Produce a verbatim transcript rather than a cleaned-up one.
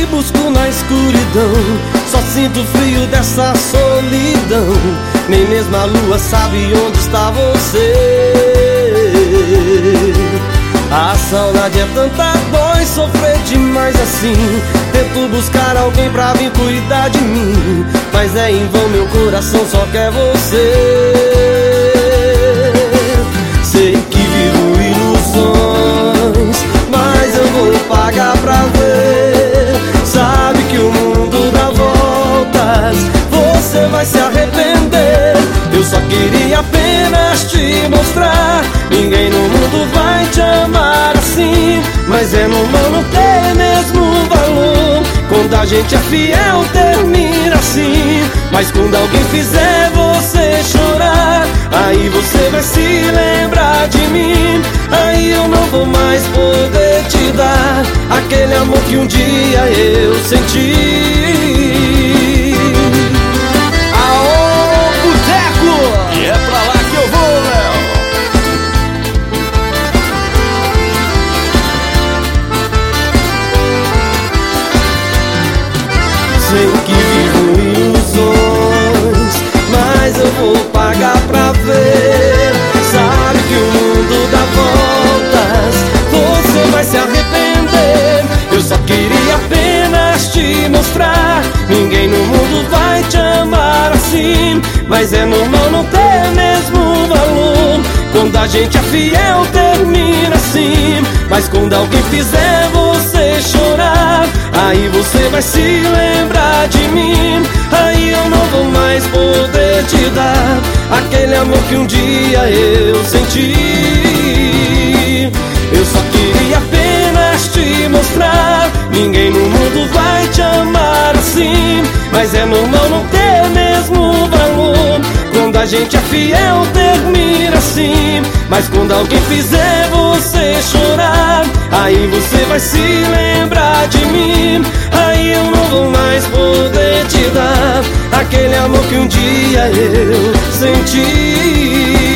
te busco na escuridão, só sinto o frio dessa solidão. Nem mesmo a lua sabe onde está você. A saudade é tanta, dói sofrer demais assim. Tento buscar alguém pra vir cuidar de mim, mas é em vão, meu coração só quer você. Sei que vivo ilusões, mas eu vou pagar pra ver. Sabe que o mundo dá voltas, você vai se arrepender. Eu só queria apenas te mostrar, ninguém no mundo vai te amar assim. Mas é normal não ter mesmo valor, quando a gente é fiel termina assim. Mas quando alguém fizer você chorar, aí você vai se lembrar de mim. Aí eu não vou mais poder te dar aquele amor que um dia eu senti. Aô, boteco! E é pra lá que eu vou, Léo. Sei que vivo ilusões, mas eu vou pagar pra ver. Sabe que o mundo dá voltas, você vai se arrepender. Eu só queria apenas te mostrar, ninguém no mundo vai te amar assim. Mas é normal não ter mesmo valor, quando a gente é fiel termina assim. Mas quando alguém fizer você chorar, aí você vai se lembrar de mim. Aí eu não vou mais poder te dar aquele amor que um dia eu senti. Eu só queria apenas te mostrar, ninguém no mundo vai te amar assim. Mas é normal não ter mesmo valor, quando a gente é fiel termina assim. Mas quando alguém fizer você chorar, aí você vai se lembrar de mim. Aí eu não vou mais poder te dar aquele amor que um dia eu senti.